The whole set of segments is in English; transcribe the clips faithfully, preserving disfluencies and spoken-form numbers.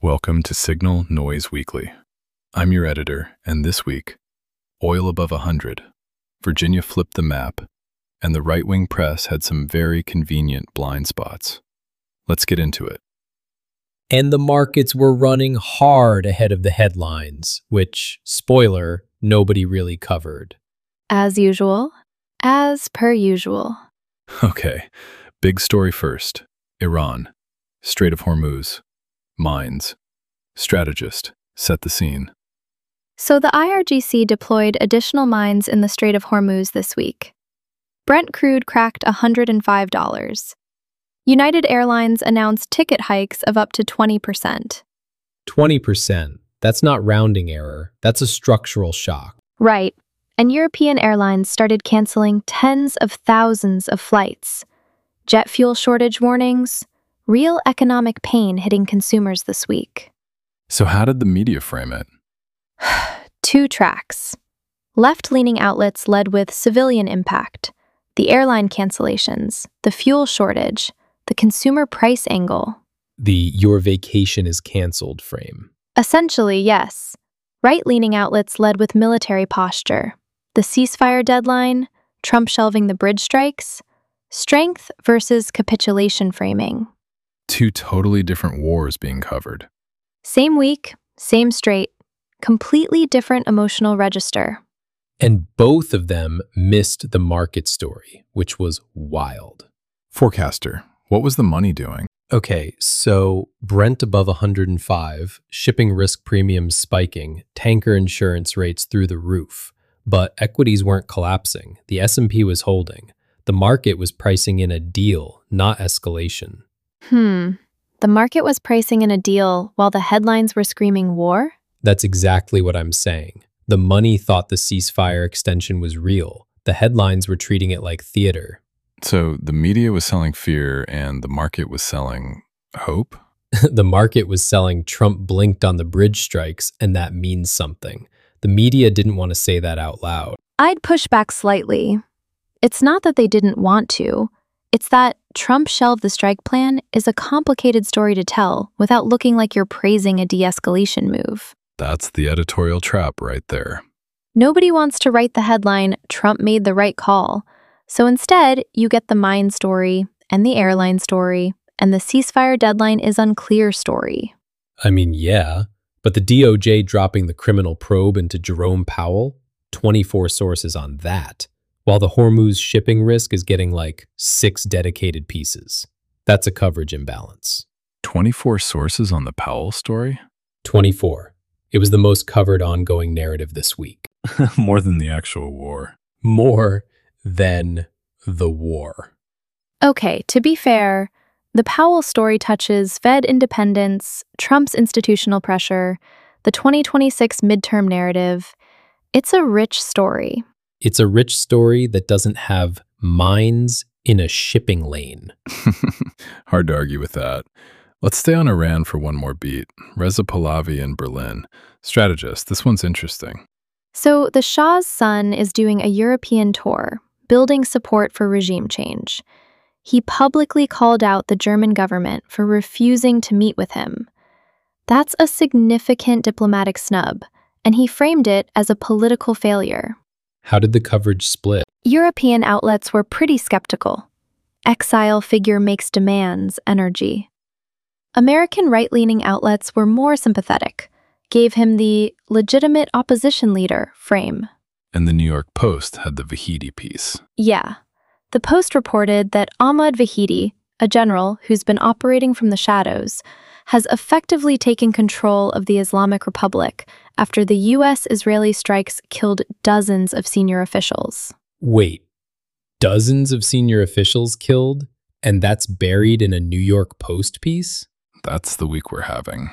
Welcome to Signal Noise Weekly. I'm your editor, and this week, oil above one hundred. Virginia flipped the map, and the right-wing press had some very convenient blind spots. Let's get into it. And the markets were running hard ahead of the headlines, which, spoiler, nobody really covered. As usual. As per usual. Okay, big story first. Iran. Strait of Hormuz. Mines. Strategist. Set the scene. So the I R G C deployed additional mines in the Strait of Hormuz this week. Brent crude cracked one hundred five dollars. United Airlines announced ticket hikes of up to twenty percent. twenty percent. That's not rounding error. That's a structural shock. Right. And European airlines started canceling tens of thousands of flights. Jet fuel shortage warnings. Real economic pain hitting consumers this week. So how did the media frame it? Two tracks. Left-leaning outlets led with civilian impact, the airline cancellations, the fuel shortage, the consumer price angle. The "your vacation is canceled" frame. Essentially, yes. Right-leaning outlets led with military posture, the ceasefire deadline, Trump shelving the bridge strikes, strength versus capitulation framing. Two totally different wars being covered. Same week, same strait, completely different emotional register. And both of them missed the market story, which was wild. Forecaster, what was the money doing? Okay, so Brent above one hundred five, shipping risk premiums spiking, tanker insurance rates through the roof. But equities weren't collapsing. The S and P was holding. The market was pricing in a deal, not escalation. Hmm. The market was pricing in a deal while the headlines were screaming war? That's exactly what I'm saying. The money thought the ceasefire extension was real. The headlines were treating it like theater. So the media was selling fear and the market was selling hope? The market was selling Trump blinked on the bridge strikes, and that means something. The media didn't want to say that out loud. I'd push back slightly. It's not that they didn't want to. It's that Trump shelved the strike plan is a complicated story to tell without looking like you're praising a de-escalation move. That's the editorial trap right there. Nobody wants to write the headline, Trump made the right call. So instead, you get the mine story, and the airline story, and the ceasefire deadline is unclear story. I mean, yeah, but the D O J dropping the criminal probe into Jerome Powell, twenty-four sources on that, while the Hormuz shipping risk is getting like six dedicated pieces. That's a coverage imbalance. twenty-four sources on the Powell story? twenty-four. It was the most covered ongoing narrative this week. More than the actual war. More than the war. Okay, to be fair, the Powell story touches Fed independence, Trump's institutional pressure, the twenty twenty-six midterm narrative. It's a rich story. It's a rich story that doesn't have mines in a shipping lane. Hard to argue with that. Let's stay on Iran for one more beat. Reza Pahlavi in Berlin. Strategist, this one's interesting. So the Shah's son is doing a European tour, building support for regime change. He publicly called out the German government for refusing to meet with him. That's a significant diplomatic snub, and he framed it as a political failure. How did the coverage split? European outlets were pretty skeptical. Exile figure makes demands energy. American right-leaning outlets were more sympathetic, gave him the legitimate opposition leader frame. And the New York Post had the Vahidi piece. Yeah. The Post reported that Ahmad Vahidi, a general who's been operating from the shadows, has effectively taken control of the Islamic Republic after the U S-Israeli strikes killed dozens of senior officials. Wait, dozens of senior officials killed? And that's buried in a New York Post piece? That's the week we're having.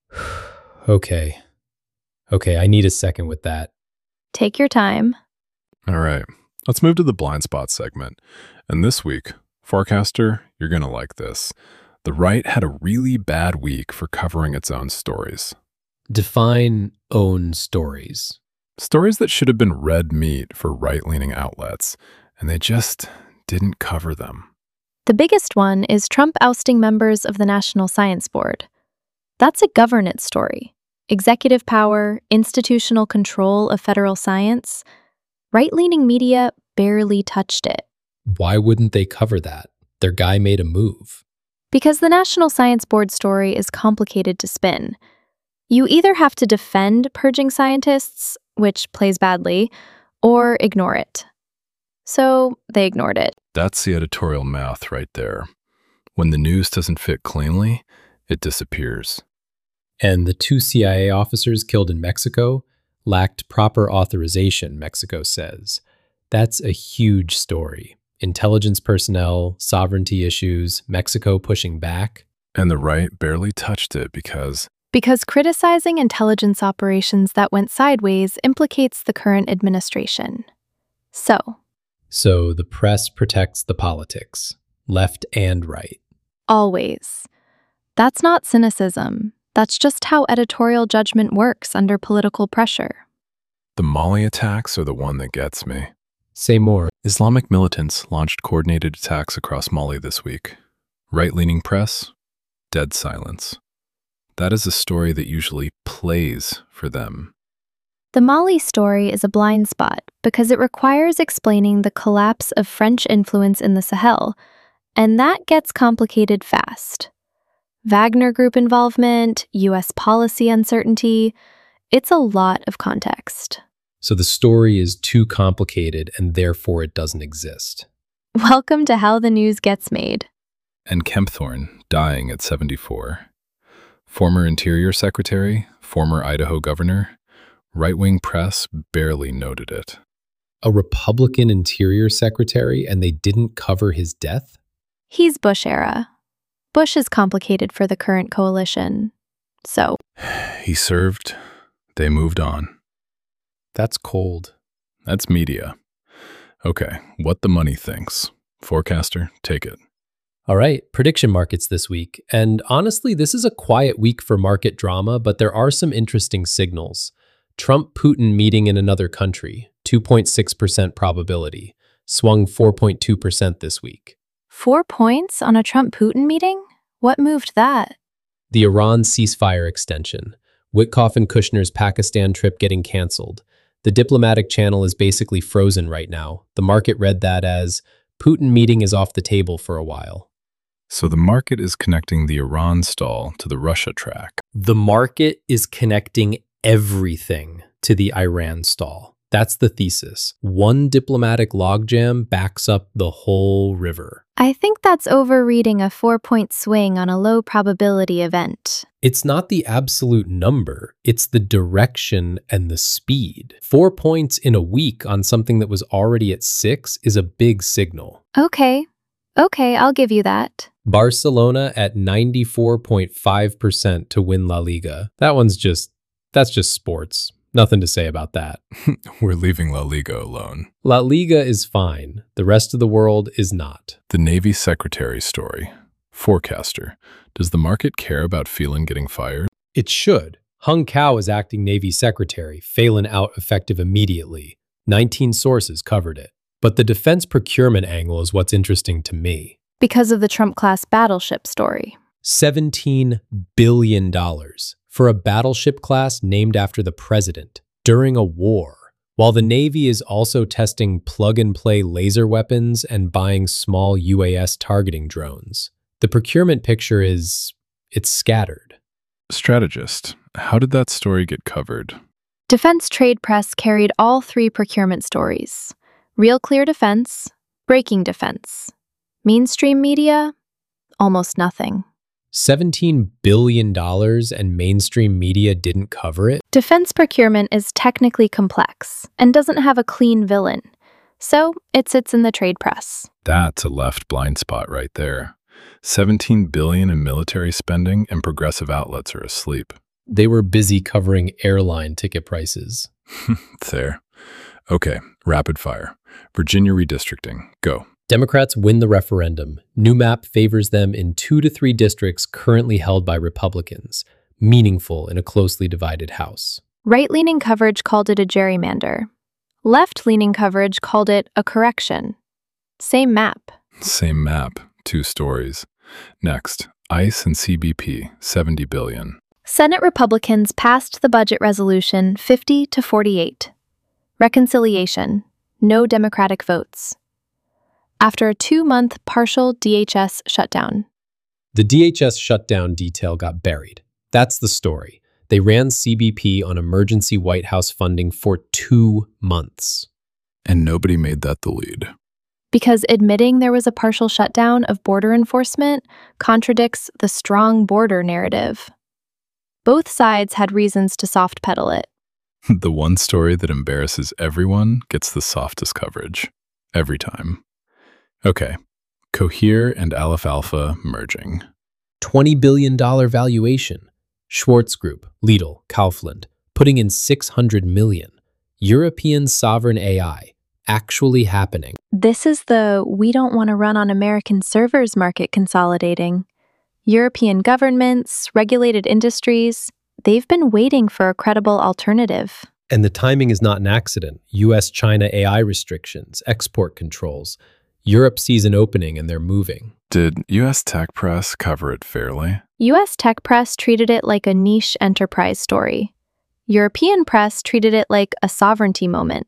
Okay. Okay, I need a second with that. Take your time. All right, let's move to the blind spot segment. And this week, forecaster, you're going to like this. The right had a really bad week for covering its own stories. Define own stories. Stories that should have been red meat for right-leaning outlets, and they just didn't cover them. The biggest one is Trump ousting members of the National Science Board. That's a governance story. Executive power, institutional control of federal science. Right-leaning media barely touched it. Why wouldn't they cover that? Their guy made a move. Because the National Science Board story is complicated to spin. You either have to defend purging scientists, which plays badly, or ignore it. So they ignored it. That's the editorial math right there. When the news doesn't fit cleanly, it disappears. And the two C I A officers killed in Mexico lacked proper authorization, Mexico says. That's a huge story. Intelligence personnel, sovereignty issues, Mexico pushing back. And the right barely touched it because Because criticizing intelligence operations that went sideways implicates the current administration. So, So the press protects the politics, left and right. always. That's not cynicism. That's just how editorial judgment works under political pressure. the Mali attacks are the one that gets me. Say more. Islamic militants launched coordinated attacks across Mali this week. Right-leaning press, dead silence. That is a story that usually plays for them. The Mali story is a blind spot because it requires explaining the collapse of French influence in the Sahel, and that gets complicated fast. Wagner Group involvement, U S policy uncertainty, it's a lot of context. So the story is too complicated and therefore it doesn't exist. Welcome to How the News Gets Made. And Kempthorne dying at seventy-four. Former Interior Secretary, former Idaho governor, right-wing press barely noted it. A Republican Interior Secretary and they didn't cover his death? He's Bush era. Bush is complicated for the current coalition. So, He served, they moved on. That's cold. That's media. Okay, what the money thinks. Forecaster, take it. All right, prediction markets this week. And honestly, this is a quiet week for market drama, but there are some interesting signals. Trump-Putin meeting in another country, two point six percent probability, swung four point two percent this week. four points on a Trump-Putin meeting? What moved that? The Iran ceasefire extension, Witkoff and Kushner's Pakistan trip getting canceled. The diplomatic channel is basically frozen right now. The market read that as Putin meeting is off the table for a while. So the market is connecting the Iran stall to the Russia track. The market is connecting everything to the Iran stall. That's the thesis. One diplomatic logjam backs up the whole river. I think that's overreading a four-point swing on a low-probability event. It's not the absolute number, it's the direction and the speed. Four points in a week on something that was already at six is a big signal. Okay. Okay, I'll give you that. Barcelona at ninety-four point five percent to win La Liga. That one's just, that's just sports. Nothing to say about that. We're leaving La Liga alone. La Liga is fine. The rest of the world is not. The Navy Secretary story. Forecaster. Does the market care about Phelan getting fired? It should. Hung Cao is acting Navy Secretary, Phelan out effective immediately. nineteen sources covered it. But the defense procurement angle is what's interesting to me. Because of the Trump-class battleship story. seventeen billion dollars for a battleship class named after the president during a war, while the Navy is also testing plug-and-play laser weapons and buying small U A S targeting drones. The procurement picture is, it's scattered. Strategist. How did that story get covered? Defense Trade Press carried all three procurement stories. Real Clear Defense, Breaking Defense. Mainstream media, almost nothing. seventeen billion dollars and mainstream media didn't cover it? Defense procurement is technically complex and doesn't have a clean villain, so it sits in the trade press. That's a left blind spot right there. seventeen billion dollars in military spending and progressive outlets are asleep. They were busy covering airline ticket prices. There. Okay, rapid fire. Virginia redistricting. Go. Democrats win the referendum. New map favors them in two to three districts currently held by Republicans, meaningful in a closely divided House. Right-leaning coverage called it a gerrymander. Left-leaning coverage called it a correction. Same map. Same map, two stories. Next, ICE and C B P, seventy billion dollars. Senate Republicans passed the budget resolution fifty to forty-eight. Reconciliation. No Democratic votes. After a two-month partial D H S shutdown. The D H S shutdown detail got buried. That's the story. They ran C B P on emergency White House funding for two months. And nobody made that the lead. Because admitting there was a partial shutdown of border enforcement contradicts the strong border narrative. Both sides had reasons to soft pedal it. The one story that embarrasses everyone gets the softest coverage. Every time. Okay. Cohere and Aleph Alpha merging. twenty billion dollars valuation. Schwartz Group, Lidl, Kaufland, putting in six hundred million dollars. European sovereign A I. Actually happening. This is the we don't want to run on American servers market consolidating. European governments, regulated industries, they've been waiting for a credible alternative. And the timing is not an accident. U S China A I restrictions, export controls. Europe sees an opening and they're moving. Did U S tech press cover it fairly? U S tech press treated it like a niche enterprise story. European press treated it like a sovereignty moment.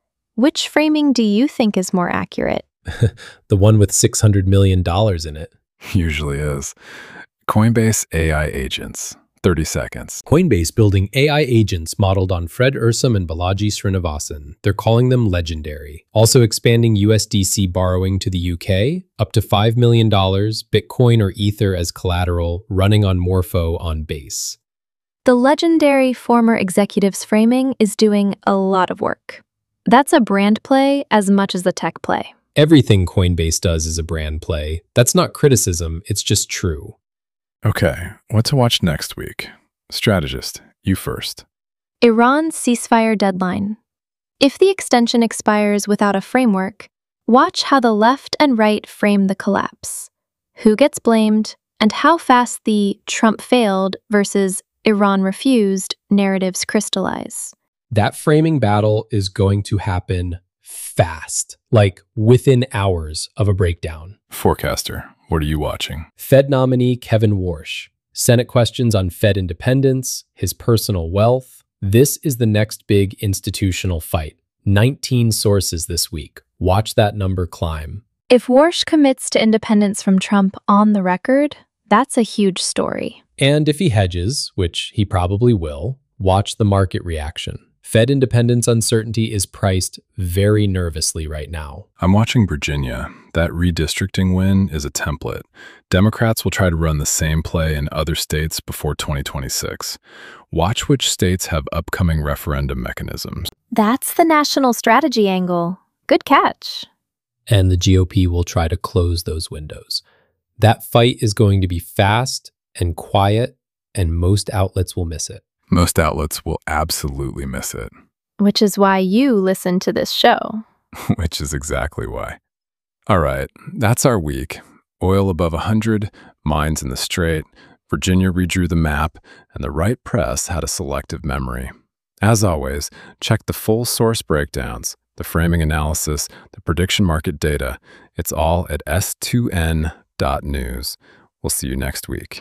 Which framing do you think is more accurate? The one with six hundred million dollars in it. Usually is. Coinbase A I agents. thirty seconds. Coinbase building A I agents modeled on Fred Ursum and Balaji Srinivasan. They're calling them legendary. Also expanding U S D C borrowing to the U K, up to five million dollars, Bitcoin or Ether as collateral, running on Morpho on Base. The legendary former executive's framing is doing a lot of work. That's a brand play as much as a tech play. Everything Coinbase does is a brand play. That's not criticism, it's just true. Okay, what to watch next week? Strategist, you first. Iran's ceasefire deadline. If the extension expires without a framework, watch how the left and right frame the collapse. Who gets blamed, and how fast the Trump failed versus Iran refused narratives crystallize. That framing battle is going to happen fast, like within hours of a breakdown. Forecaster, what are you watching? Fed nominee Kevin Warsh. Senate questions on Fed independence, his personal wealth. This is the next big institutional fight. nineteen sources this week. Watch that number climb. If Warsh commits to independence from Trump on the record, that's a huge story. And if he hedges, which he probably will, watch the market reaction. Fed independence uncertainty is priced very nervously right now. I'm watching Virginia. That redistricting win is a template. Democrats will try to run the same play in other states before twenty twenty-six. Watch which states have upcoming referendum mechanisms. That's the national strategy angle. Good catch. And the G O P will try to close those windows. That fight is going to be fast and quiet, and most outlets will miss it. Most outlets will absolutely miss it. Which is why you listen to this show. Which is exactly why. All right, that's our week. Oil above one hundred, mines in the Strait, Virginia redrew the map, and the right press had a selective memory. As always, check the full source breakdowns, the framing analysis, the prediction market data. It's all at S two N dot news. We'll see you next week.